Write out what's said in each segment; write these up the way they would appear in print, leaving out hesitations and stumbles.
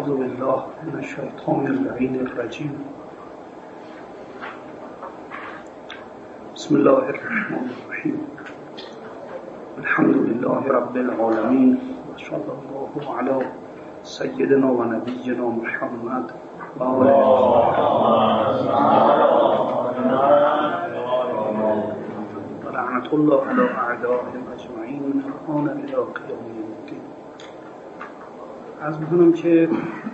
اعوذ بالله من الشیطان اللعین الرجیم. بسم الله الرحمن الرحیم. الحمد لله رب العالمین و صلی الله علی سیدنا و نبینا محمد و آله و لعنت الله علی اعدائهم اجمعین من الآن الی قیام الدین. عرض می‌کنم که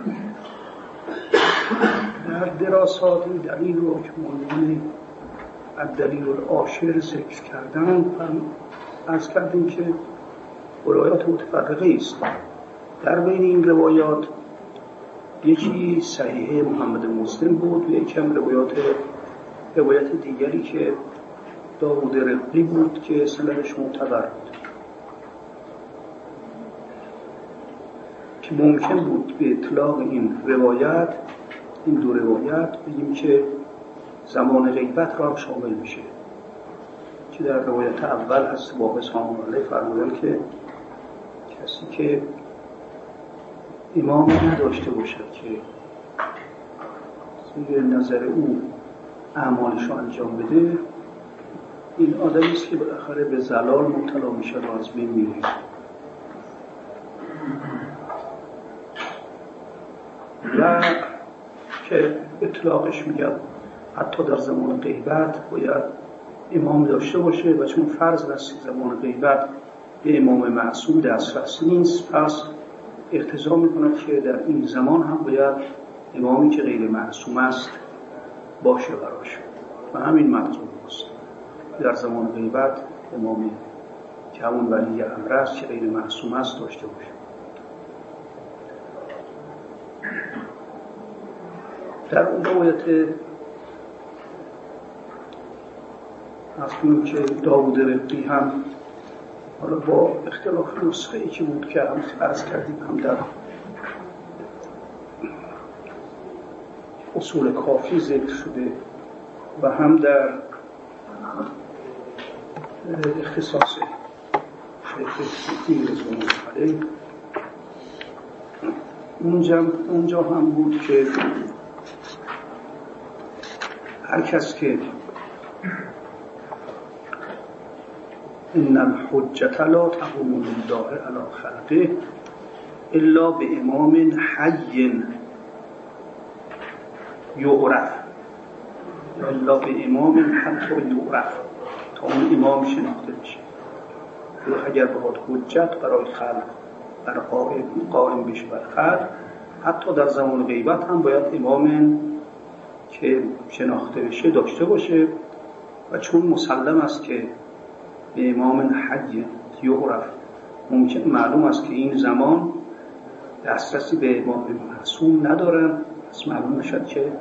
در دراسات این دلیل رو که عنوان الدلیل العاشر ذکر کردن، عرض کردیم که روایات متفرقه است. در بین این روایات یکی صحیح محمد مسلم بود و یکی هم روایت دیگری که داوود رقی بود که سندش معتبر بود، که ممکن بود به اطلاق این دو روایت بگیم که زمان غیبت را هم شامل میشه، که در روایت اول هست باب سلام علیه فرمودن که کسی که امامی نداشته باشد که زیر نظر او اعمالش را انجام بده، این آدمی است که بالاخره به ضلال مبتلا میشه و از بین میره. و که اطلاقش میگه حتی در زمان غیبت باید امام داشته باشه و چون فرض است زمان غیبت به امام معصوم دسترسی نیست، پس اقتضا میکند که در این زمان هم باید امامی که غیر معصوم است باشه براش، و همین مطلوب است. در زمان غیبت امامی که همون ولی امر است که غیر معصوم است داشته باشه. در اون روایت اصلا که داوود رقی هم حالا با اختلاف نسخه ای که بود که هم عرض کردیم، هم در اصول کافی ذکر شده و هم در اختصاص شیخ سیتی رضوان علیه اونجا هم بود که هر کس که ان الحجة لا تقوم لله علی خلقه الا به امام حی یعرف، الا به امام حتی یعرف، تا اون امام شناخته بشه. اگر بخواد حجت برای خلق بر قائم بشه بر خلق، حتی در زمان غیبت هم باید امام که شناخته بشه داشته باشه، و چون مسلم است که به امام حی یعرف ممکن معلوم است که این زمان دسترسی به امام معصوم ندارن، پس معلوم نشد که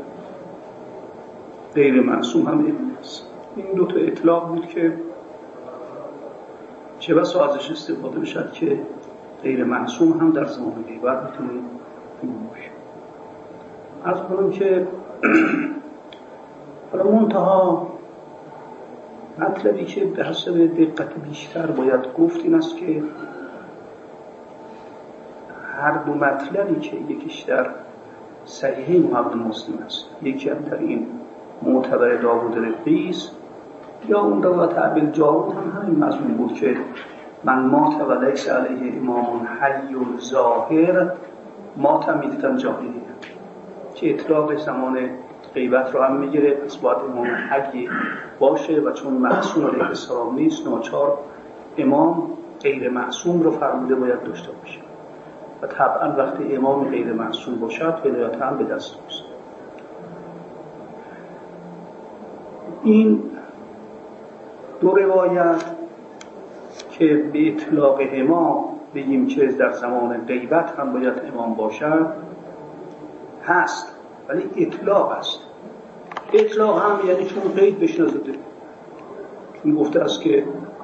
غیر معصوم هم امام است. این دو تا اطلاق بود که چه بسا ازش استفاده بشد که غیر معصوم هم در زمان غیبت میتونه امام باشه. عرض کنم که حالا منتها مطلبی که به حسب دقت بیشتر باید گفت این است که هر دو مطلبی که یکیش در صحیح محمد مسلم است، یکی هم در این معتبر داوود رقی است، یا اون روایت ابی جارود هم همین مضمون بود که من مات و لیس علیه امام حی ظاهر مات میتم جاهلیه، که اطلاق زمان غیبت رو هم میگیره. پس باید امام حی باشه و چون معصوم علیه السلام نیست، ناچار امام غیر معصوم رو فرموده باید داشته باشه، و طبعا وقتی امام غیر معصوم باشد ولایت هم به دست اوست. این دو روایت که به اطلاق امام بگیم که در زمان غیبت هم باید امام باشد هست، ولی اطلاق است. اطلاق هم یعنی چون قید بهش نزده، چون گفته است که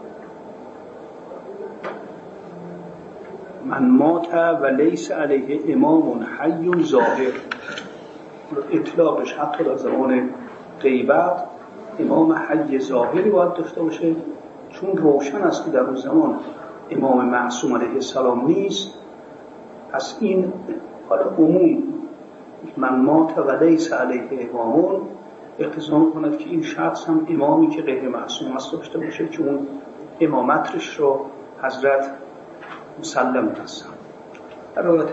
من مات و لیس علیه امام حی ظاهر، اطلاقش حتی در زمان غیبت امام حی ظاهری باید داشته باشه، چون روشن است که در اون زمان امام معصوم علیه السلام نیست. پس این حالا عموم من مات و لیس علیه امام اقتضا می‌کند که این شخص هم امامی که غیر معصوم است داشته باشه، چون امامتش رو حضرت مسلم هستن. روایت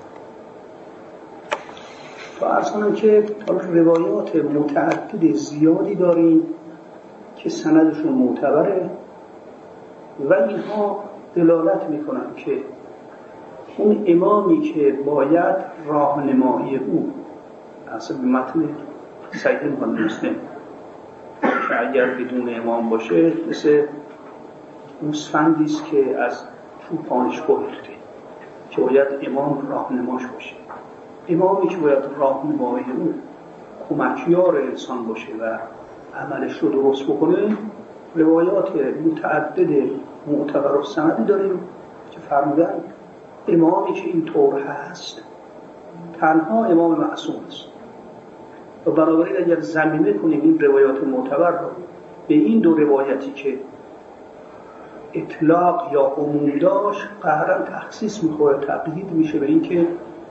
تا عرض کنم که روایات متعدد زیادی داریم که سندشون معتبره و اینها دلالت میکنن که اون امامی که باید راهنمایی او حسب متن صحیح مسلم که اگر بدون امام باشه مثل گوسفندی است که از چوپانش گرفته که باید امام راهنماش باشه. امامی که باید راهنمای او کمکیار انسان باشه و عملش رو درست بکنه، روایات متعدد معتبر و سندی داریم که فرمودن امامی که این طور هست تنها امام معصوم است. و بنابراین اگر زمینه کنیم این روایات معتبر رو به این دو روایتی که اطلاق یا عموم داشت قهرا تخصیص میخوره، تقیید میشه به این که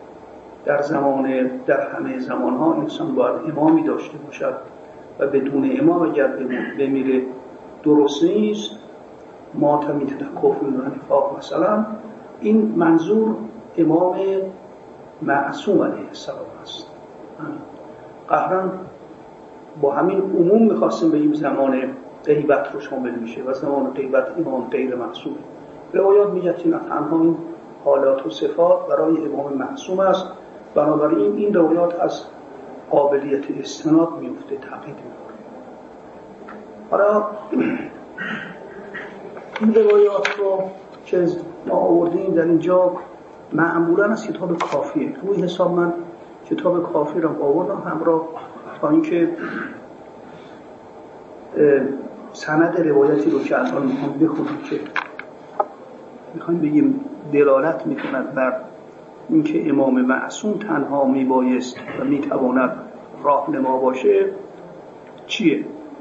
در همه زمانها انسان باید امامی داشته باشد و بدون امام اگر بمیره درست نیست. ما تمیت کفر و نفاق مثلا، این منظور امام معصوم علیه السلام است. قهرا با همین عموم میخواستیم به این زمان غیبت رو شامل میشه و زمان غیبت امام غیر معصوم. روایات میگه که تنها این حالات و صفات برای امام معصوم است، بنابراین این روایات از قابلیت استناد میفته، تقیید میکنه. حالا این روایات رو که ما آوردیم در اینجا معمولا از کتاب کافیه. روی حساب من کتاب کافی رو آوردم همراه تا اینکه سند روایتی رو که الان میخوام بخونم که میخوایم بگیم دلالت میکند بر اینکه امام معصوم تنها میبایست و میتواند راهنما باشه چیه؟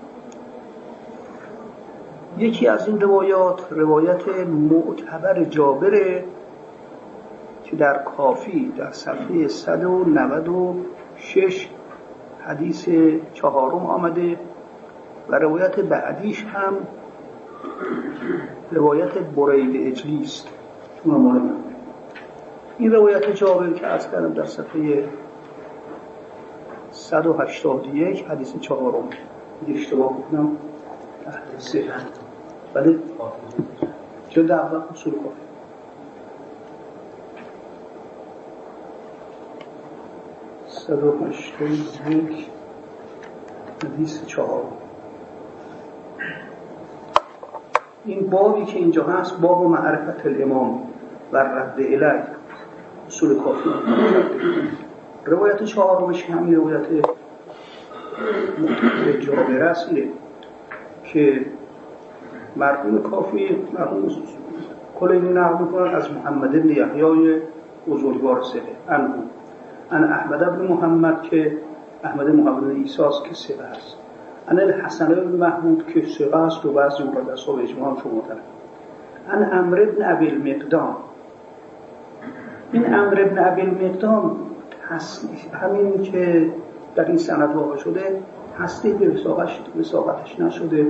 یکی از این روایت معتبر جابره که در کافی در صفحه 196 حدیث 4 آمده و روایت بعدیش هم روایت برید اجلی است. این روایت جابر که از کردم در صفحه 181 حدیث 4 اشتباه بودم حدیث ولی جلد اول اصول کافی 181 حدیث 4. این بابی که اینجا هست باب معرفت الامام و رد الیه اصول کافی. روایت 4 همین روایت معتبر جابر است که مرحوم کافی مرحوم کلینی نقل می‌کنند از محمد بن یحیی بزرگوار ثقه ان احمد بن محمد که احمد محمد عیسی است که ثقه است، ان الحسن بن محمود که ثقه است و بعضی اون را اصحاب اجماع شما دارن، ان عمرو بن ابی المقدام. این عمرو بن ابی المقدام همین که در این سند واقع شده تصدیق به وثاقتش نشده،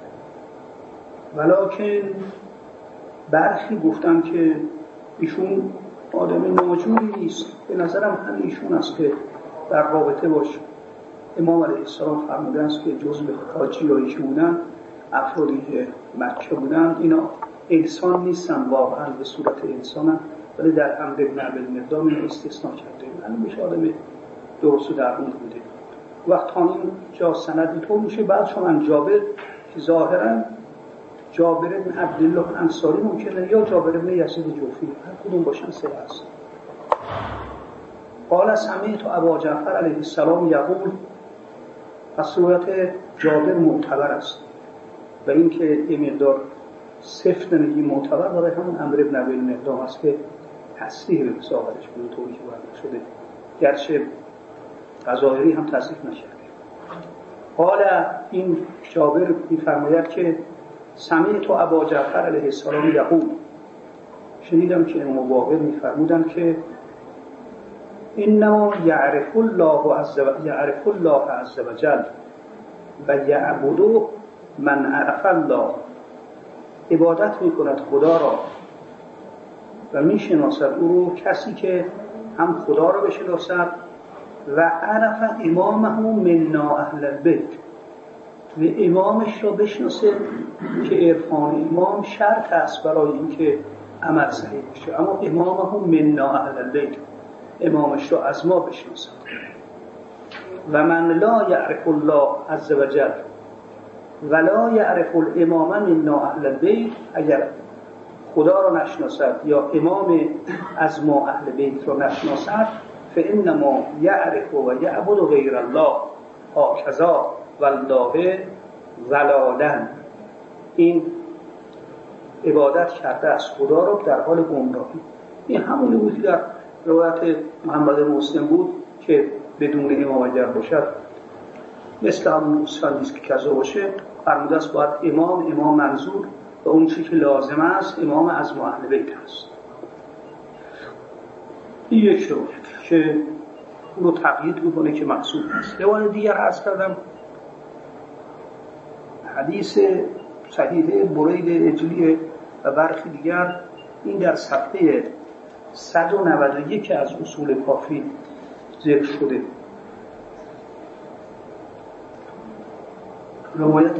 ولکن برخی گفتن که ایشون آدم ناجوری نیست. به نظرم همین ایشون است که در رابطه باش امام علیه السلام فرموده است که جزء حاجیایی که بودن افرادی که مکه بودن اینا انسان نیستن، واقعا به صورت انسانن، ولی در عمرو بن ابی المقدام این استثناء کرده. من میشه آدم درست و درمون بوده. وقت تا این جا سند اینطور میشه. بعد چون جابر که ظاهرا جابر بن عبدالله انصاری ممکنه یا جابر بن یزید جوفی هر کدوم باشن سه است. قال سمعت ابا جعفر علیه السلام یقول، پس روایت جابر معتبر است و این که یه مقدار سفت نمیگی معتبر برای همون عمرو بن ابی المقدام است که تصریح به وثاقتش به طوری که باید شده، گرچه غزائری هم تصریح نشده. قال این جابر می‌فرماید که سمعت ابا جعفر علیه السلام یقول، شنیدم که امام باقر می‌فرمودند که انما یعرف الله عز وجل و یعبده من عرف الله. عبادت میکند خدا را و میشناسد او رو کسی که هم خدا را بشناسد و عرف امامه منا اهل البیت، و امامش را بشناسه که عرفان امام شرط است برای اینکه عمل صحیح بشه. اما امامه منا اهل البیت، امامش را از ما بشناسد. و من لا یعرف الله عز وجل ولا یعرف الامام منا اهل البیت، اگر خدا را نشناسد یا امام از ما اهل بیت را نشناسد، فانما یعرف و یعبد غیر الله هکذا والله ضلالا. این عبادت کرده از خدا را در حال گمراهی. این همونی بود که در روایت محمد مسلم بود که بدون امام اگر باشد مثل همون اسفندیست که کذا باشه، فرموده است باید امام منظور و اون چی که لازم است امام از ما اهل بیت است. این یک روایت که اون رو تقیید میکنه که مقصود است. روایت دیگر عرض کردم حدیث صحیحه برید اجلیه و برخی دیگر، این در صفحه 191 از اصول کافی ذکر شده. روایت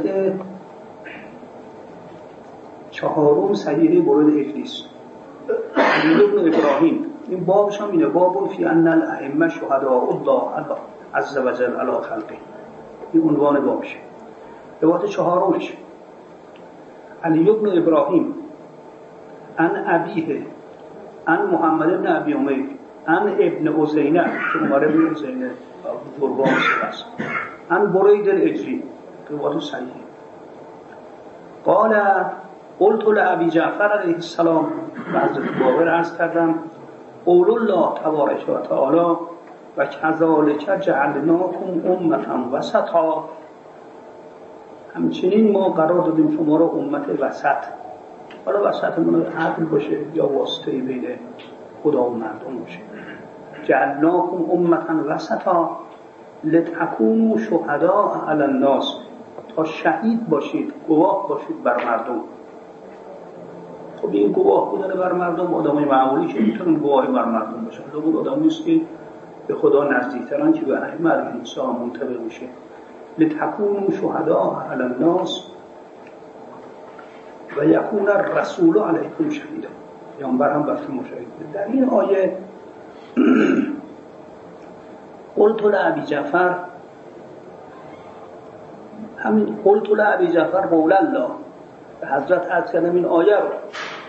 چهارم صحیحه برید اجلیس علی ابن ابراهیم. این بابش هم اینه، باب فی ان الائمه شهداء الله عز وجل علی خلقه. این عنوان بابشه. روایت چهارمش علی ابن ابراهیم عن ابیه عن محمد بن ابی امیر عن ابن عزینه که عمر بن عزینه بزرگان است، عن برید الاجلی. روایت صحیح. قال قلت لابی جعفر علیه السلام، حضرت باقر عرض کردم قول الله تبارک و تعالی و کذالک جعلناکم امة وسطا، همچنین ما قرار دادیم شما را امت وسط. حالا وسط من عدل باشه یا واسطه بین خدا و مردم باشه. جعلناکم امة وسطا لتکونوا شهداء علی الناس، تا شهید باشید، گواه باشید بر مردم. خب این گواه بودن بر مردم آدمای معمولی که میتونن گواهی بر مردم باشن، لابد آدم نیست که به خدا نزدیکترن که به ائمه انسان منتبه میشه. لتکونوا شهداء علی الناس و یکون الرسول علیکم شهیدا، پیامبر هم بر شما شهید. در این آیه قلت لابی جعفر، همین قلت لابی جعفر قول الله، به حضرت عرض کردم این آیه رو،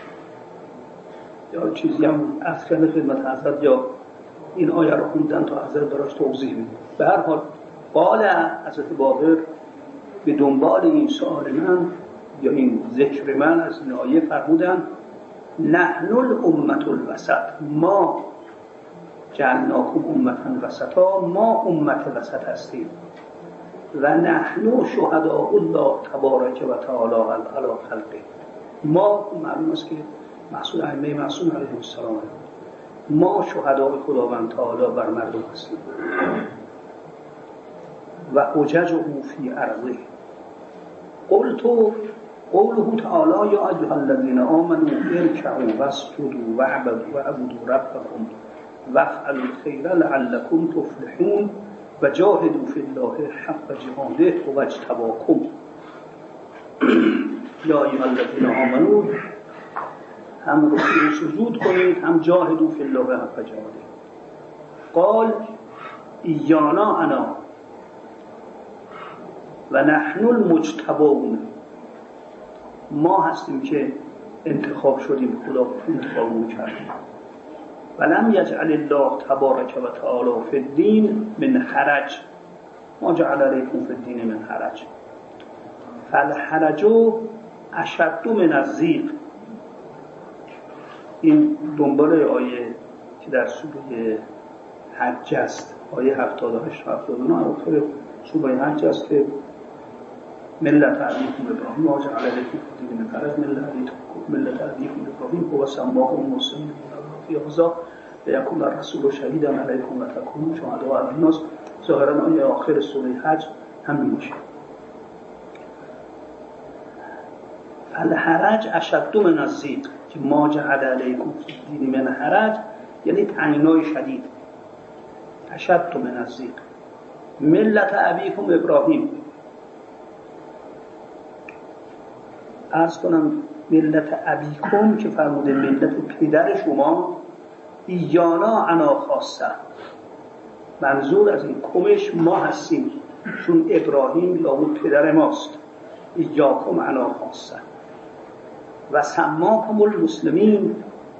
یا چیزی هم عرض کردم خدمت حضرت، یا این آیه رو خوندن تا حضرت براش توضیح میده. به هر حال قال حضرت باقر به دنبال این سؤال من یا این ذکر من از این آیه فرمودن نحن الامة الوسط، ما جعلناکم امة وسطا، ما امت وسط هستیم و نحن شهداء الله تبارک و تعالی علی خلقه. ما معلوم است که محصول ائمه معصوم علیهم السلام، ما شهداء خداوند تعالی بر مردم هستیم و حجج او فی ارضه. قلت قوله تعالی یا ایها الذین آمنوا ارکعوا واسجدوا واعبدوا ربکم وافعلوا الخیر لعلکم تفلحون و جاهدوا فی الله حق جهاده و اجتباکم. یا ایها الذین آمنوا، هم رکوع سجود کنید، هم جاهدوا فی الله حق جهاده. قال ایانا انا و نحن المجتبون، ما هستیم که انتخاب شدیم، خدا انتخابمون کرد. ولم یجعل الله تبارک و تعالی فی الدین من حرج، ما جعل علیکم فی الدین من حرج، فالحرج اشد من الضیق. این دنبال آیه که در سوره حج است، آیه 78 و 79 آخر سوره حج است که ملت ابیکم ابراهیم ما جعل علیکم فی الدین من حرج ملت ابیکم ابراهیم هو سماکم مسلمین فی هذا لیکون الرسول شهیدا علیکم و تکونوا شهداء علی الناس. ظاهرا آیه آخر سوره حج همین میشه. الحرج اشد من الضیق، که ما جعل علیکم فی الدین من حرج یعنی تنگنای شدید. اشد من الضیق ملت ابیکم ابراهیم. عرض کنم ملت ابیکم که فرموده ملت پدر شما، ایانا انا خاصه، منظور از این کمش ما هستیم، چون ابراهیم لابد پدر ماست. ایاکم انا خاصه و سماکم المسلمین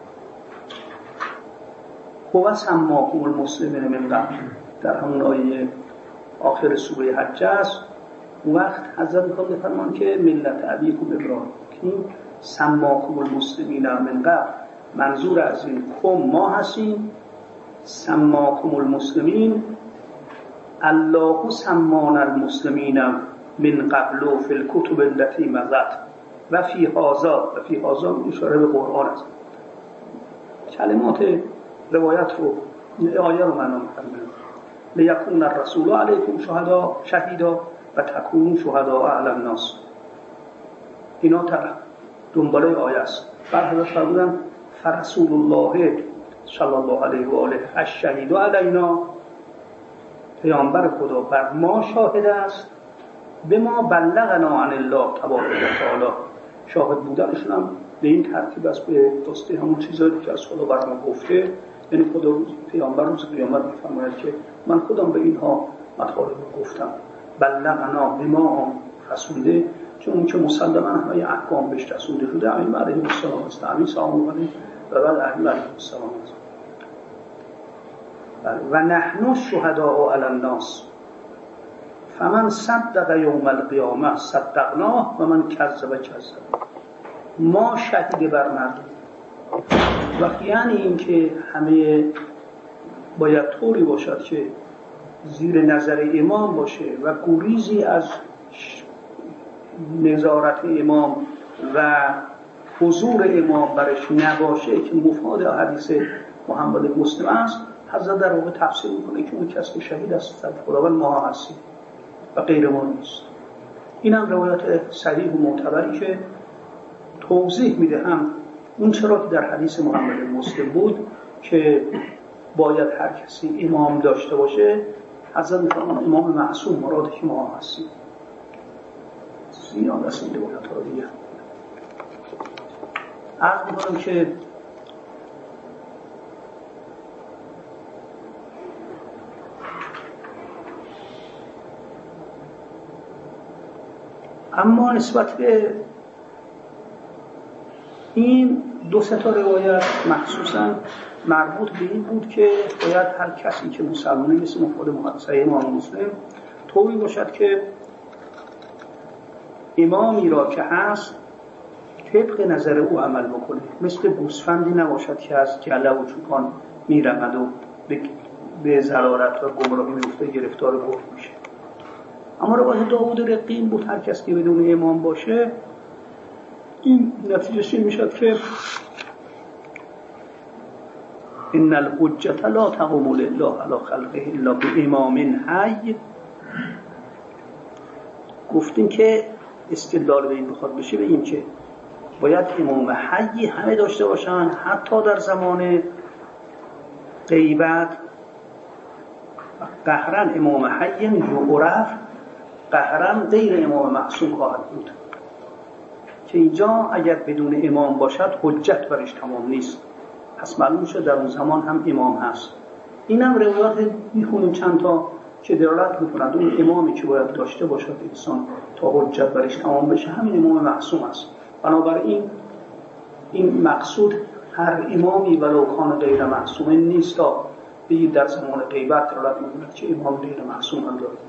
و سماکم المسلمین من قبل. در همون آیه آخر سوره حج است. وقت حضرت میخواد بفرمان که ملت ابیکم ابراهیم سماکم المسلمین من قبل، منظور از این کم ما هستیم، سماکم المسلمین الله سمان المسلمین من قبل فی الکتب التي مضت و فی هذا. و فی هذا اشاره به قرآن است. کلمات روایت رو آیه رو معنا می‌کنه. لیکون الرسول علیکم شهیدا و تکونوا شهداء علی الناس. اینا دنباله آیه است. بعد فرمودن فرسول الله صلی الله علیه و آله الشهید علینا، پیامبر خدا بر ما شاهد است، به ما بلغنا عن الله تبارک و تعالی. شاهد بودنشون هم به این ترتیب است، به دسته همون چیزایی که از خدا بر ما گفته. یعنی خدا پیامبر روز قیامت می‌فرماید که من خودم به اینها مطالب گفتم. بلغنا به ما رسونده، چون که مسلماً همه احکام بهش رسونده شده. ائمه علیهم السلام است، همین سلام علیه و بعد ائمه علیهم السلام است. و نحن شهداء علی الناس فمن صدق یوم القیامه صدقناه و من کذب. ما شهید بر مردم. و یعنی این که همه باید طوری باشد که زیر نظر امام باشه و گریزی از نظارت امام و حضور امام برش نباشه، که مفاد حدیث محمد مسلم است. حضرت در واقع تفسیر میکنه که اون کسی که شهید است خداوند ما هستیم و غیر ما نیست. این هم روایت صحیح و معتبری که توضیح میده هم اون چرا که در حدیث محمد مسلم بود که باید هر کسی امام داشته باشه. حضرت میفرمان امام معصوم مراد که ما هستیم. زیاد است این روایت ها دیگه. عرض میکنم که اما نسبت به این دو سه تا روایت مخصوصا مربوط به این بود که باید هر کسی که مسلمانه مثل مفاد محدثه امام مسلم طوری باشد که امامی را که هست طبق نظر او عمل بکنه، مثل گوسفندی نباشد که از گله و چوپان میرمد و به ضرارت و گمراهی میفته، گرفتار گرگ میشه. اما روایت داوود رقیم بود هر کسی که بدون امام باشه این نتیجهش این میشد که ان الحجة لا تقوم لله علی خلقه الا بامام حی. گفتیم که استدلال به این بخواد بشه به این که باید امام حی همه داشته باشن، حتی در زمان غیبت. قهرن امام حی یعرف، قهرن غیر امام معصوم خواهد بود، که اینجا اگر بدون امام باشد حجت برش تمام نیست. پس معلوم شد در اون زمان هم امام هست. اینم روایت میخونیم چند تا که دلالت میکنند اون امامی که باید داشته باشد انسان تا حجت برش تمام بشه همین امام معصوم است. بنابراین این مقصود هر امامی ولو کان غیر معصوم نیست تا بگید در زمان غیبت دلالت میکند که امام غیر معصوم هم دارد.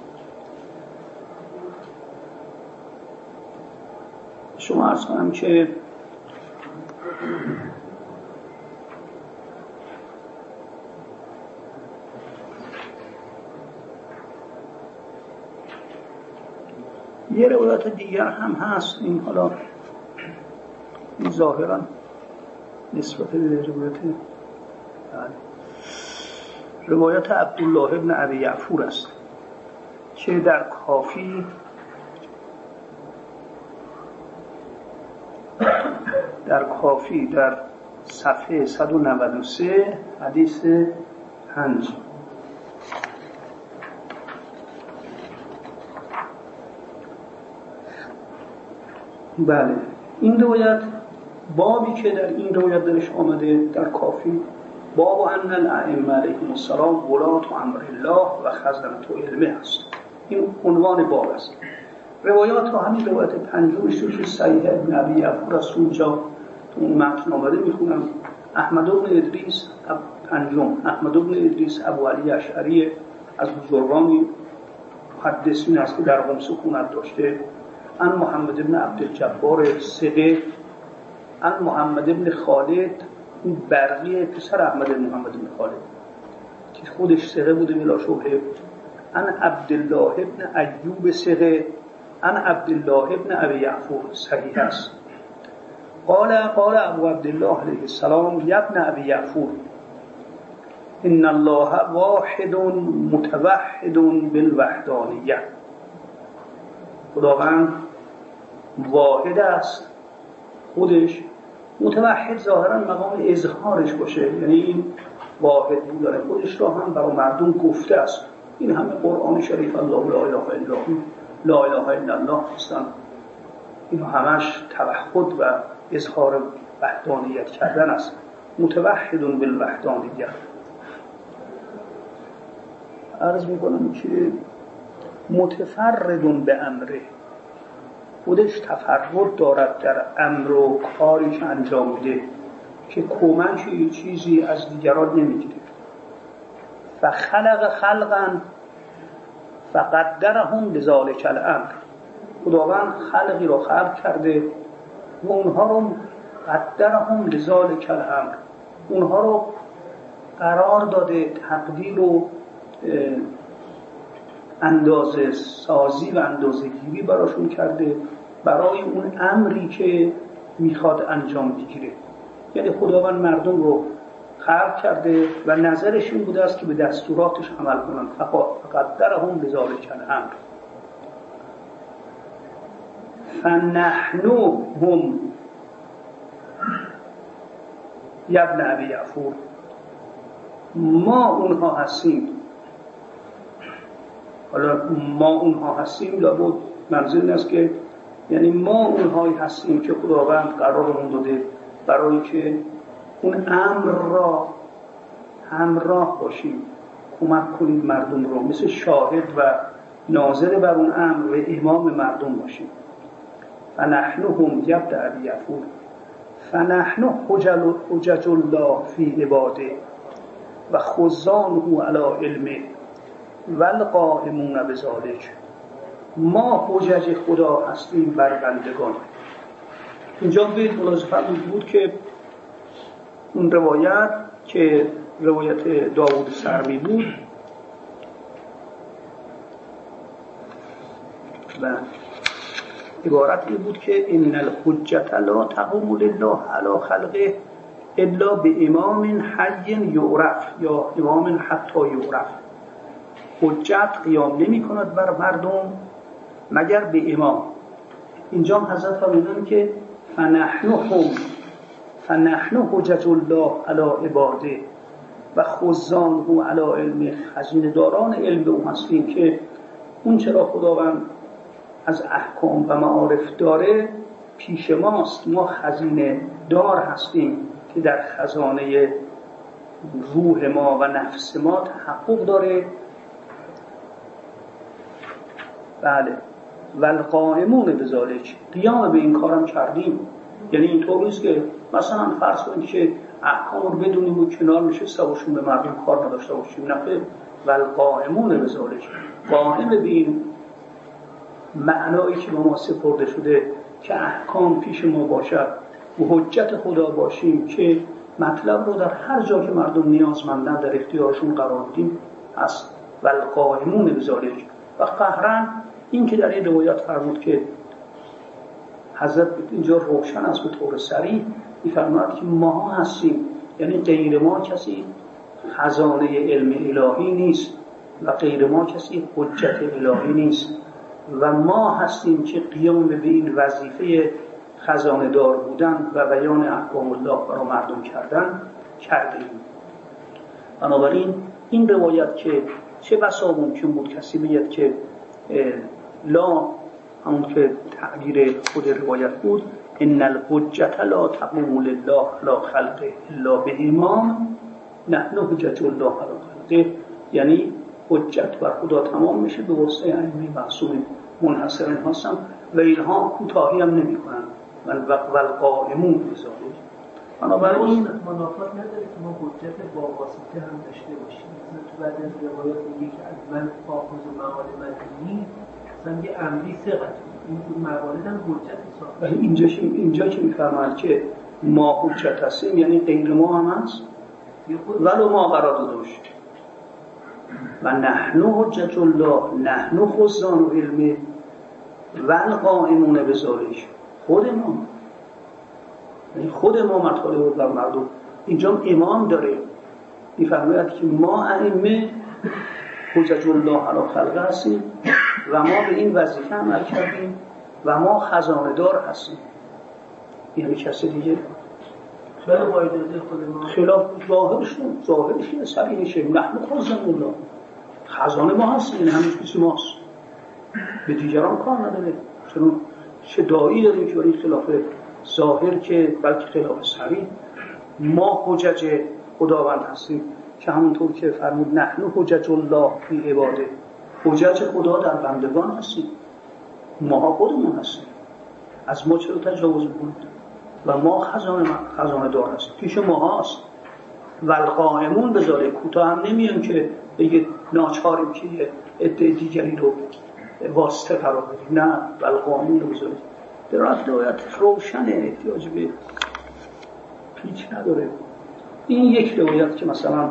شما عرض کنم که یه روایت دیگر هم هست. این حالا ظاهرا نسبت به روایت روایت عبدالله ابن ابی یعفور است که در کافی در صفحه 193 حدیث 5. بله، این روایت بابی که در این روایت درش آمده در کافی، باب ان الائمه علیهم السلام ولات امر الله و خزنة علمه است. این عنوان باب است. روایات رو همین روایت پنجمش توی صحیح ابن ابی یعفور است، اونجا تو اون متن آمده میخونم. احمد بن ادریس پنجم، احمد بن ادریس ابو علی اشعری از بزرگانی محدثین است که در قم سکونت داشته. ان محمد بن عبدالجبار ثقه، ان محمد بن خالد، این برقی پسر احمد بن محمد بن خالد که خودش ثقه بوده بلا شبهه. ان عبدالله بن ایوب ثقه، ان عبدالله بن ابی یعفور صحیح است. قال ابو عبدالله علیه السلام یا ابن ابی یعفور ان الله واحد متوحد بالوحدانیه. خداوند واحد است، خودش متوحد ظاهرا مقام اظهارش باشه، یعنی این واحد بودن خودش را هم برای مردم گفته است. این همه قرآن شریف الله لا اله الا هو لا اله الا الله هستن، این همش توحد و اظهار وحدانیت کردن است. متوحد بالوحدانیه. عرض میکنم که متفرد به امره، خودش تفرد دارد در امر و کاری که انجام میده که کمک چیزی از دیگران نمیگیره. فخلق خلقا فقدرهم لذالک الامر. خداوند خلقی رو خلق کرده و اونها رو قدرهم لذالک الامر، اونها رو قرار داده، تقدیر و اندازه سازی و اندازه گیری براشون کرده برای اون امری که میخواد انجام بگیره. یعنی خداوند مردم رو خلق کرده و نظرش این بوده است که به دستوراتش عمل کنن. فقدرهم لذالک الامر. فنحن هم یا ابن ابی یعفور، ما اونها هستیم. حالا ما اونها هستیم لابد منظور این است که یعنی ما اونهایی هستیم که خداوند قرارمون داده برای که اون امر را همراه باشیم، کمک کنیم مردم رو، مثل شاهد و ناظر بر اون امر و امام مردم باشیم. فنحن هم یا ابن ابی یعفور فنحن حجج الله فی عباده و خزانه علی علمه والقائمون بذلک. ما حجج خدا هستیم بر بندگان. اینجا به ملاحظه بود که اون روایت که روایت داوود سرمی بود و عبارت این بود که ان الحجة لا تقوم لله علی خلقه الا به امام حی یعرف یا امام حتی یعرف. حجت قیام نمی کند بر مردم مگر به امام. اینجا حضرت فرمودن که فنحن حجج الله علی عباده و خزانه علی علم، خزینه داران علم او هستیم که اون چرا خداوند از احکام و معارف داره پیش ماست. ما خزینه دار هستیم که در خزانه روح ما و نفس ما تحقق داره. بله، والقائمون بذلک، قیام به این کارم کردیم. یعنی اینطور نیست که مثلا فرض کنید که احکام رو بدونیم و کنار نشسته باشیم به مردم کار نداشته باشیم. نه، والقائمون بذلک، قائم به این معنایی که به ما سپرده شده که احکام پیش ما باشد و حجت خدا باشیم که مطلب رو در هر جا که مردم نیازمندن در اختیارشون قرار بدیم هست. والقائمون بذلک. و قهرن این که در این روایات فرمود که حضرت اینجا روشن است به طور صریح می‌فرماید که ما هستیم، یعنی غیر ما کسی خزانه علم الهی نیست و غیر ما کسی حجت الهی نیست و ما هستیم که قیام به این وظیفه خزانه دار بودن و بیان احکام الله برای مردم کردیم. بنابراین این روایت که چه بسا ممکن بود کسی بگید که لا، همون که تعبیر خود روایت بود، ان الحجة لا تقوم لله لا خلق الا به امام نحن حجة الله علی خلقه، یعنی حجت بر خدا تمام میشه به واسطه ائمه معصوم منحصرا هستن و اینها کوتاهی هم نمیکنن و القائمون بذالک. بنابراین منافات نداره که ما حجت با واسطه هم داشته باشیم. مثلا تو بعد از روایات میگه که از من آخذ مقال مدنی مثلا یه امری ثقت، این موارد هم حجت حساب. اینجا که میفرماید که ما حجت هستیم یعنی غیر ما هم هست ولو ما قرار داشت و نحن حجت الله نحن خزان علم و القائمون بذالک، خود ما مطالب بر مردم. اینجا امام داره میفرماید که ما ائمه حجت الله علی خلقه هستیم و ما به این وظیفه عمل کردیم و ما خزانه دار هستیم. یعنی کسی دیگه خلاف ظاهرش سریعشه نحن خزان الله، خزانه ما هستیم، این همین کسی ماست، به دیگران کار نداره. چون چه دایی داریم که برای خلاف ظاهر که بلکه خلاف سریع ما حجج خداوند هستیم که همونطور که فرمود نحن حجج الله فی عباده، حجج خدا در بندگان هستیم، ما خودمون هستیم، از ما چرا تجاوز می‌کنید و ما خزانه دار هستیم، پیش ما هست و القائمون بذاره. کوتاه هم نمیان که بگه ناچاریم که عده دیگری رو واسطه قرار بدیم، نه و القائمون بذاره. درات روایت روشنه، احتیاج به پیچ نداره. این یک روایت که مثلا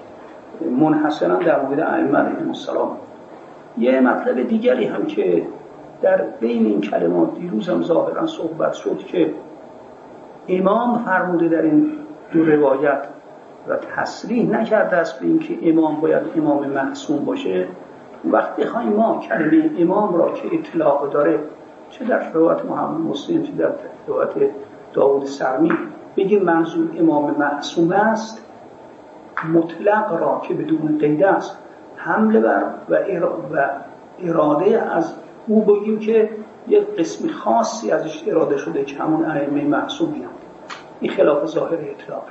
منحصرا در مورد ائمه علیهم السلام. یه مطلب دیگری هم که در بین این کلمات دیروز هم ظاهرا صحبت شد که امام فرموده در این دو روایت و تصریح نکرده است به این که امام باید امام معصوم باشه. وقتی بخوایم ما کلمه امام را که اطلاق داره چه در روایت محمد مسلم چه در روایت داوود سرمی بگیم منظور امام معصوم است، مطلق را که بدون قید است حمله بر و اراده از او بگیم که یک قسم خاصی ازش اراده شده که همون ائمه معصومی هم. این خلاف ظاهر اطلاق.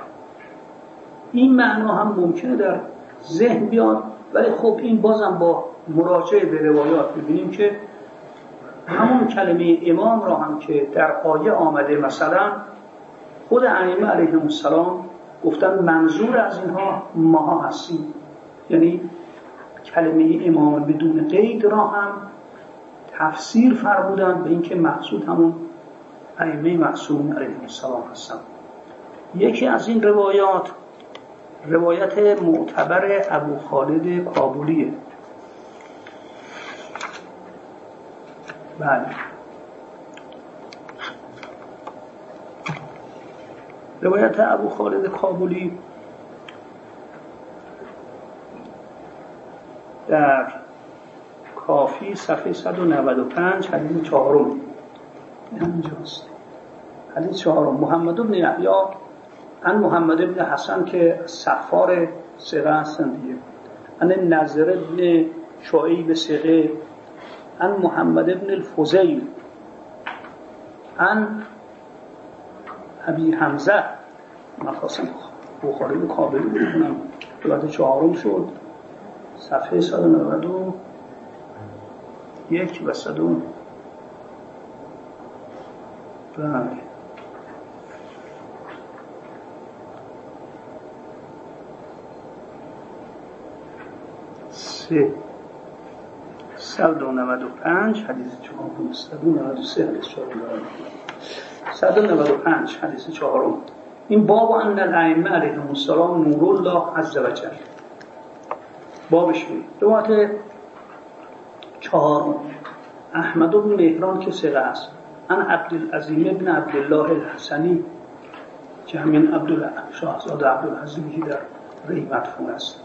این معنا هم ممکنه در ذهن بیاد، ولی خب این بازم با مراجعه به روایات ببینیم که همون کلمه امام را هم که در آیه آمده مثلا خود ائمه علیهم السلام گفتن منظور از اینها ما هستیم، یعنی کلمه امام بدون قید را هم تفسیر فرمودن به اینکه مقصود همون ائمه معصومین علیهم السلام هستن. یکی از این روایت معتبر ابو خالد کابلیه. بله، روایت ابو خالد کابلی در کافی صفحه 195 حدیث 4 اینجاست. حدیث 4 محمد بن یحیی عن محمد بن حسن که صفار ثقه هستند دیگه، عن نضر بن شعیب ثقه، عن محمد بن الفضیل عن ابی حمزه. من خواستم بخاری کابلی بکنم، روایت 4 شد، صفحه 191 و 100. بله، سه 195 حدیث 4، 193 حدیث 4، 195 حدیث 4. این باب ان الائمه علیهم السلام نور الله عز و جل. بابش میگه روایت 4 احمد بن مهران که ثقه است، عن عبدالعظیم بن عبدالله الحسنی که همین شاهزاده عبدالعظیمی که در ری مدفون است.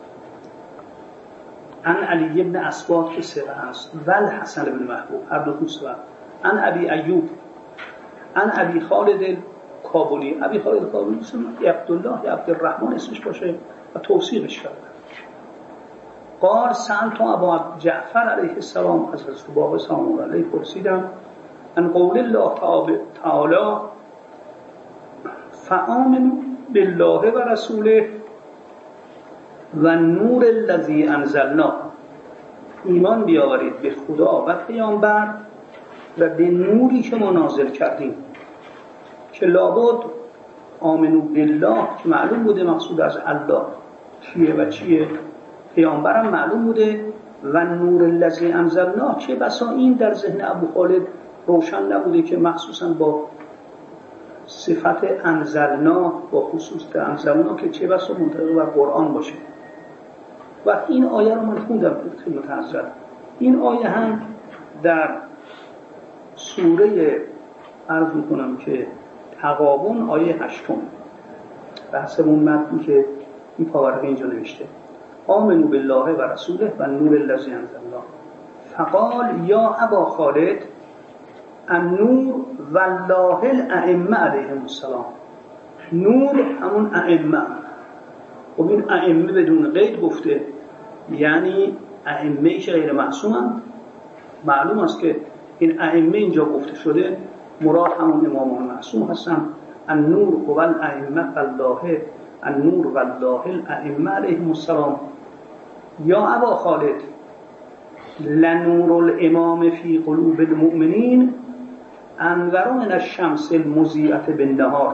عن علی بن اسباط که ثقه است و الحسن بن محبوب هر دو خوب. عن ابی ایوب عن ابی خالد کابلی. ابی خالد کابلی اسم عبدالله یا عبدالرحمن اسمش باشه و توصیقش کرده. قال سألت ابا جعفر علیه السلام از حضرت باب سلام علیه پرسیدم ان قول الله تعالی فآمنوا بالله و رسوله و نور الذی انزلنا، ایمان بیاورید به خدا و پیامبر و به نوری که ما نازل کردیم. که لابد آمنو بالله که معلوم بوده مقصود از الله چیه و چیه، پیامبرم معلوم بوده و نور الذی انزلنا. چه بسا این در ذهن ابو خالد روشن نبوده که مخصوصا با صفت انزلنا با خصوص انزلنا که چه بسا منطبق بر قرآن باشه. و این آیه رو من خوندم خدمت حضرت. این آیه هم در سوره عرض میکنم که تغابن آیه 8 به حسب اون متنی که این پاورقی اینجا نوشته آمنوا بالله و رسوله و نور الذی انزلنا. فقال یا ابا خالد النور والله الائمه علیهم السلام. نور همون ائمه. خب این ائمه بدون قید گفته، یعنی ائمه که غیر معصومند. معلوم است که این ائمه اینجا گفته شده مراد همون امامان معصوم هستن. النور و الائمه والله، النور والله الائمه علیهم السلام. یا ابا خالد لنور الامام فی قلوب المؤمنین انور من الشمس المضیئة بالنهار.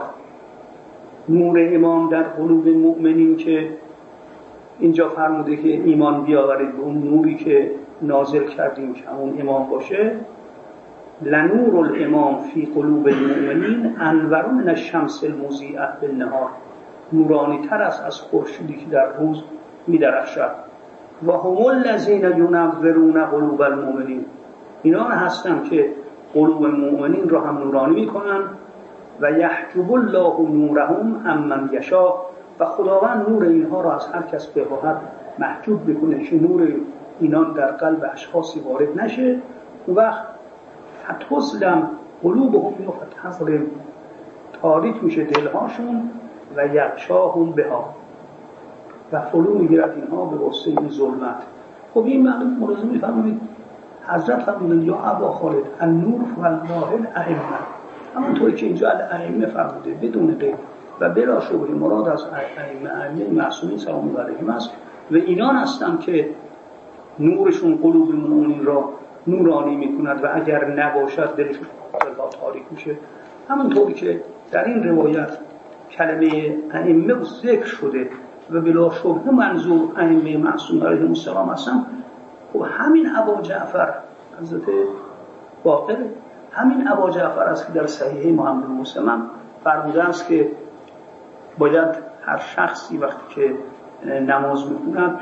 نور امام در قلوب مؤمنین که اینجا فرموده که ایمان بیاورید به اون نوری که نازل کردیم که همون امام باشه. لنور الامام فی قلوب المؤمنین انور من الشمس المضیئة بالنهار. نورانی تر است از خورشیدی که در روز می درخشد. و هم الذین ینورون قلوب المؤمنین. اینا هستن که قلوب المؤمنین را هم نورانی میکنن. و یحجب الله نورهم عمن یشاء. و خداوند نور اینها را از هر کس بخواهد محجوب بکنه که نور اینان در قلب اشخاصی وارد نشه. اون وقت فتظلم قلوبهم یا فتظلم، تاریک میشه دلهاشون و یغشاهم بها، و فرو میگیرد اینها به واسطه این ظلمت. خب این معلوم ملاحظه میفرمایید حضرت فرمودن یا ابا خالد النور والله الائمه، همونطوری که اینجا الائمه فرموده بدون قید و بلا شبهه مراد از ائمه معصومین سلام الله علیهم است و اینان هستند که نورشون قلوب المؤمنین را نورانی میکند و اگر نباشد دلشون تاریک میشه. همونطوری که در این روایت کلمه ائمه ذکر شده و بلا شبهه منظور ائمه معصومین علیهم السلام هستند. و همین ابا جعفر حضرت باقر، همین ابا جعفر است که در صحیح محمد مسلم فرموده است که باید هر شخصی وقتی که نماز میخوند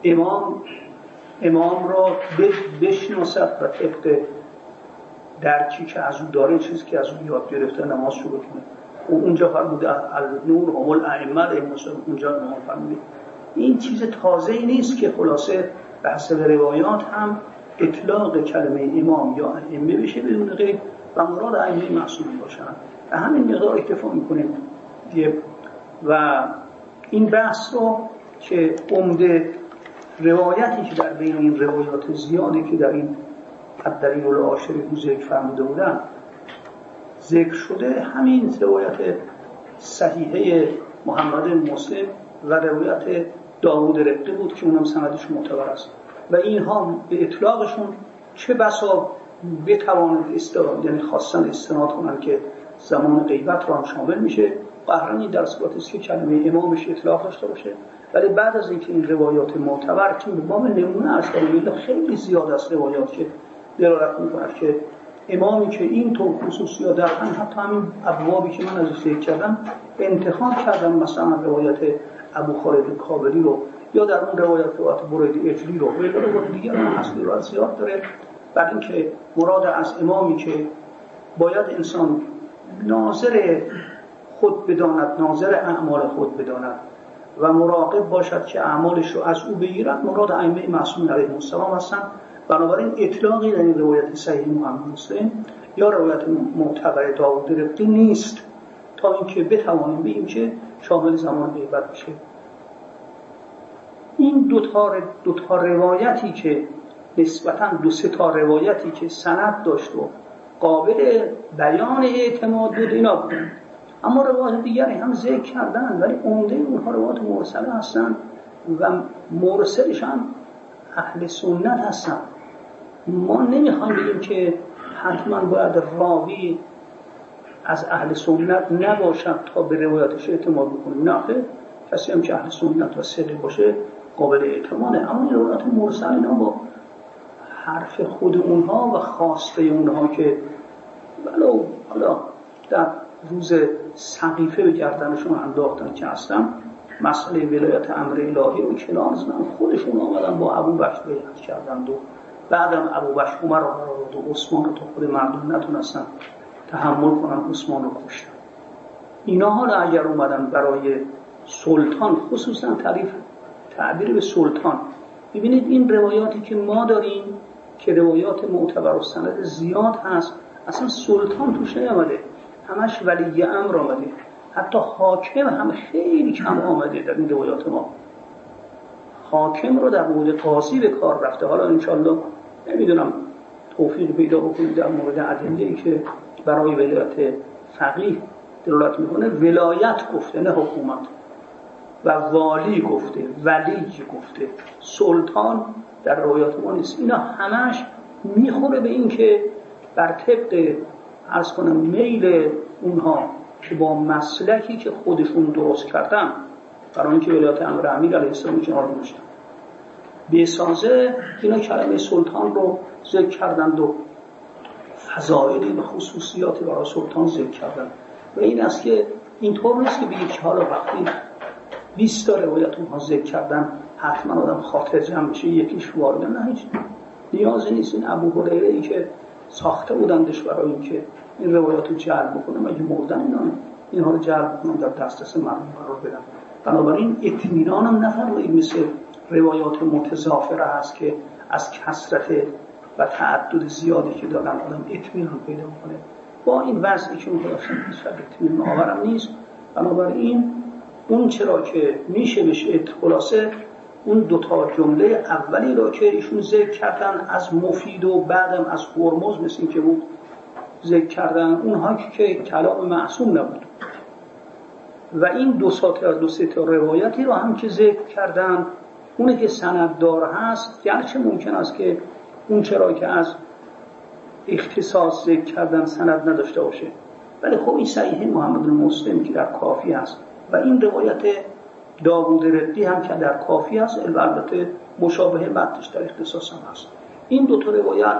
امام را بشناسد و طبق درکی که از او داره، چیزی که از او یاد گرفته نماز شروع کنه. و اونجا فرموده النور هم الائمه علیهم السلام، اونجا نماز فرموده. این چیز تازه‌ای نیست که خلاصه به حسب روایات هم اطلاق کلمه امام یا ائمه بشه بدون قید و مراد ائمه معصومین باشن. و همین مقدار اکتفا میکنیم و این بحث رو که عمده روایتی که در بین این روایات زیادی که در این الدلیل العاشری رو ذکر فرموده بودن ذکر شده، همین روایت صحیحه محمد مسلم و روایت داوود رقی بود که اونم سندش معتبر است و اینها به اطلاقشون چه بسا بتوانند یعنی خواستن استناد کنند که زمان غیبت را هم شامل میشه. قهرانی در صورتی است که کلمه امامش اطلاق داشته باشه. ولی بعد از اینکه این روایات معتبر که به باب نمونه از کلمه خیلی زیاد است روایات که دلالت می‌کند که امامی که این طور خصوصیات دارن، حتی همین ابوابی که من ازش ذکر کردم انتخاب کردم، مثلا روایت ابو خالد کابلی رو یا در اون روایت برید اجلی رو ولی روایت دیگه هم هست رو زیاد داره. بعد اینکه مراد از امامی که باید انسان ناظر خود بداند، ناظر اعمال خود بداند و مراقب باشد که اعمالش رو از او بگیرد مراد ائمه معصومین علیهم السلام هستند. بنابراین اطلاقی در این روایت صحیح محمد مسلم یا روایت معتبر داوود رقی نیست تا اینکه بتوانیم بگیم که شامل زمان غیبت بشه. این دو تا روایتی که نسبتاً 2-3 تا روایتی که سند داشت و قابل بیان اعتماد بود اینا بودن، اما روایت دیگری هم ذکر کردن ولی عمده اونها روایت مرسله هستن و مرسلش هم اهل سنت هستن. ما نمیخوایم بگیم که حتما باید راوی از اهل سنت نباشد تا به روایتش اعتماد بکنیم، نه، کسی هم که اهل سنت و ثقه باشه قابل اعتماده. اما این روایت مرسل اینا با حرف خود اونها و خواسته اونها که ولو حالا در روز سقیفه به گردنشون انداختن که اصلا مسئله ولایت امر الهی رو کنار زدن، خودشون آمدن با ابوبکر بیعت کردند و بعدم ابوبکر عمر رو آورد و عثمان رو تا خود مردم نتونستن تحمل کنن عثمان رو کشتن. اینا حالا اگر اومدن برای سلطان، خصوصا تعبیر به سلطان، ببینید این روایاتی که ما داریم که روایات معتبر و سند زیاد هست، اصلا سلطان توش نیامده، همش ولی امر آمده، حتی حاکم هم خیلی کم آمده در این روایات ما. حاکم رو در مورد قاضی به کار رفته. حالا انشالله نمیدونم توفیق پیدا بکنید در مورد ادله‌ای که برای ولایت فقیه دلالت میکنه، ولایت گفته نه حکومت، و والی گفته، ولی گفته، سلطان در روایات ما نیست. اینا همش میخوره به این که بر طبق عرض کنم میل اونها که با مسلکی که خودشون درست کردن برای اینکه ولایت امر امیر علیه السلام کنار گذاشتن بسازه، اینا کلمه سلطان رو ذکر کردند و فضائلی و خصوصیاتی برای سلطان ذکر کردن. و این است که اینطور نیست که بگید که حالا وقتی 20 تا روایت اونها ذکر کردن حتما آدم خاطر جمع میشه یکیش وارد، نه، هیچ نیازی نیست. این ابو هریره ای که ساخته بودندش برای اینکه این روایات رو جلب بکنه، مگه مردن اینها رو جلب بکنن در دسترس مردم قرار بدن. بنابراین اطمینان هم نفرمایید مثل روایات متضافره هست که از کثرت و تعدد زیادی که دارن آدم اطمینان پیدا کنه. با این وضعی که اونها داشتن هیچ اطمینان آورم نیست. بنابراین اون چرا که میشه بشه خلاصه اون 2 تا جمله اولی را که ایشون ذکر کردن از مفید و بعدم از هرمز مثل این که بود ذکر کردن، اونها که کلام معصوم نبود، و این 2-3 تا روایتی رو هم که ذکر کردن اونه که سنددار هست، گرچه ممکن است که اون چرا که از اختصاص ذکر کردن سند نداشته باشه، ولی خب این صحیح محمد مسلم که در کافی هست و این روایت داوود رقی هم که در کافی هست، البته مشابه متنش در اختصاص هم هست. این 2 تا روایت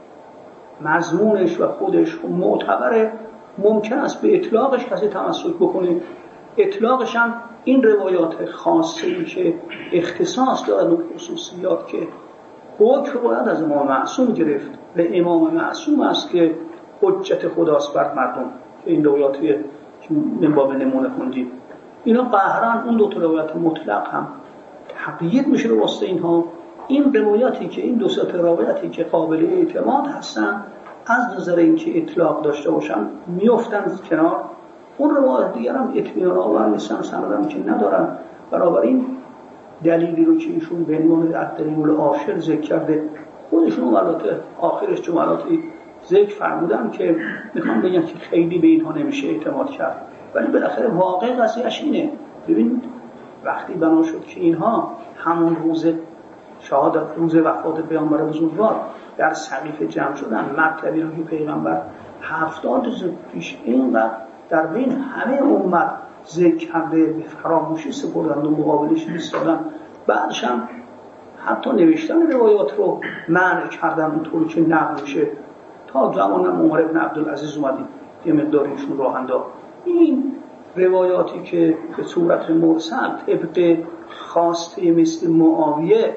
مضمونش و خودش معتبره، ممکن است به اطلاقش کسی تمسک بکنه. اطلاقش هم این روایات خاصی که اختصاص دارد و خصوصیات که حکم باید از امام معصوم گرفت و امام معصوم است که حجت خداست بر مردم، که این روایاتی که من باب نمونه خوندیم اینا قهرن. اون 2 تا روایت مطلق هم تقیید میشه به واسطه اینها. این روایاتی که این 2-3 تا روایتی که قابل اعتماد هستن از نظر اینکه اطلاق داشته باشن میافتن کنار. اون روایت دیگر هم اطمینان آور نیستن، سندم که ندارن. بنابراین دلیلی رو که ایشون به عنوان دلیل العاشر ذکر کرده، خودشون البته آخرش جملاتی ذکر فرمودن که میخوام بگم که خیلی به اینها نمیشه اعتماد کرد، ولی بالاخره واقع قضیهش اینه. ببینید وقتی بنا شد که اینها همون روز شهادت، روز وفات پیامبر بزرگوار در سقیفه جمع شدن، مطلبی رو که پیغمبر 70 روز پیش اینقدر در بین همه امت ذکر کرده به فراموشی سپردند و مقابلش ایستادن، بعدش هم حتی نوشتن روایات رو منع کردن اونطوری که نقل میشه، تا زمان عمر بن عبدالعزیز اومدیم یه مقداریشون راه انداخت. این روایاتی که به صورت مرسل طبق خواسته مثل معاویه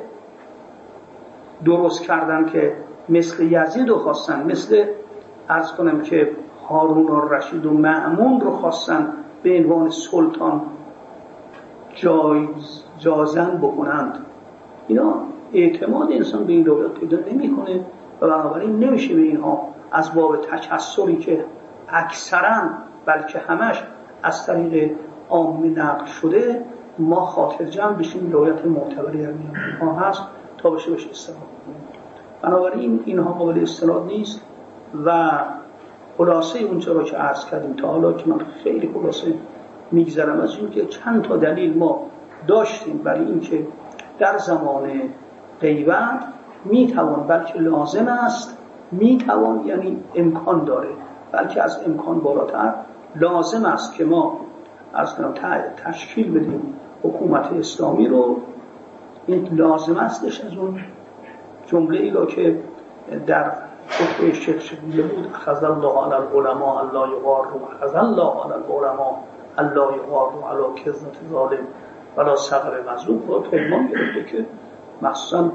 درست کردن که مثل یزید رو خواستن، مثل عرض کنم که هارون الرشید و مأمون رو خواستن به عنوان سلطان جازن بکنند. اینا اعتماد انسان به این دولت پیدا نمیکنه و بنابراین نمیشه به اینها از باب تکثری که اکثرا بلکه همش از طریق عامه نقل شده ما خاطر جمع بشیم دولت معتبری در میان اینها هست تا بشه استناد کنیم. بنابراین اینها قابل استناد نیست و خلاصه اونجا رو که عرض کردیم تا حالا که من خیلی خلاصه میگذرم از این که چند تا دلیل ما داشتیم برای این که در زمان غیبت میتوان بلکه لازم است، میتوان یعنی امکان داره بلکه از امکان بالاتر لازم است که ما از تشکیل بدیم حکومت اسلامی رو. این لازم استش از اون جمله ای رو که در خطبه شیخ شبیه بود اخذ الله علی العلماء الله یغاروا اخذ الله علی العلماء الله یغاروا علی کذبة ظالم ولا صغر مظلوم. خود پیمان گرفته که مخصوصا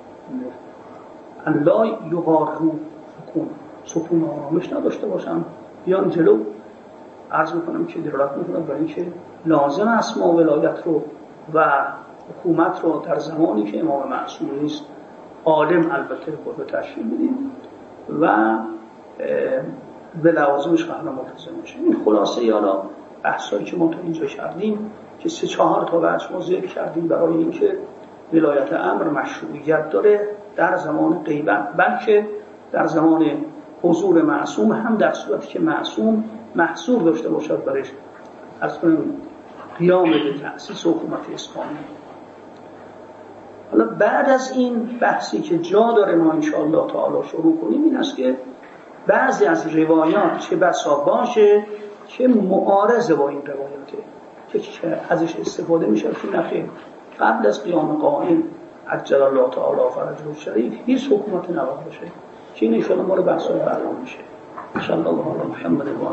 الله یغاروا سکون آرامش نداشته باشن بیان جلو. عرض میکنم که دلالت میکنم برای اینکه لازم است ما ولایت رو و حکومت رو در زمانی که امام معصوم نیست عالم البته خود تشکیل بدیم و به لوازمش قهر ملتزم بشیم. این خلاصه یالا بحثایی که ما تا اینجا کردیم که 3-4 تا بحث ما ذکر کردیم برای اینکه ولایت امر مشروعیت داره در زمان غیبت بلکه در زمان حضور معصوم هم در صورتی که معصوم محصور داشته باشد برش از قیام به تأسیس حکومت اسلامی. حالا بعد از این بحثی که جا داره ما انشاءالله تعالی شروع کنیم این است که بعضی از روایات چه بسا باشه که معارضه با این روایاته که ازش استفاده میشه که نخیر قبل از قیام قائم عجل الله تعالی فرجه الشریف هیچ حکومت نباید باشه که این انشاءالله ما رو بحثای برنامه میشه. انشاءالله الله محمد و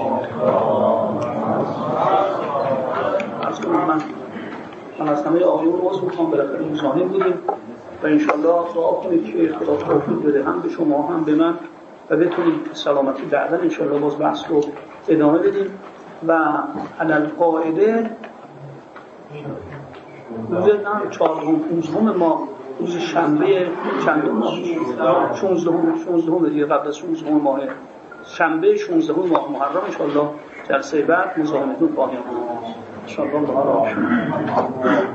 من از همه آقایون باز میخوام بالاخره روزانه بودیم و انشاءالله دعا کنید که خدا توفیق بده هم به شما هم به من و بتونیم سلامتی بعدا انشاءالله باز بحث رو ادامه بدیم و علل قاعده روز 14 ما روز شنبه چند ماه 16 دیگه قبل از 16 ماه شنبه 16 ماه محرم انشاءالله جلسه بعد مزاحمتون خواهیم بود. انشاءالله الله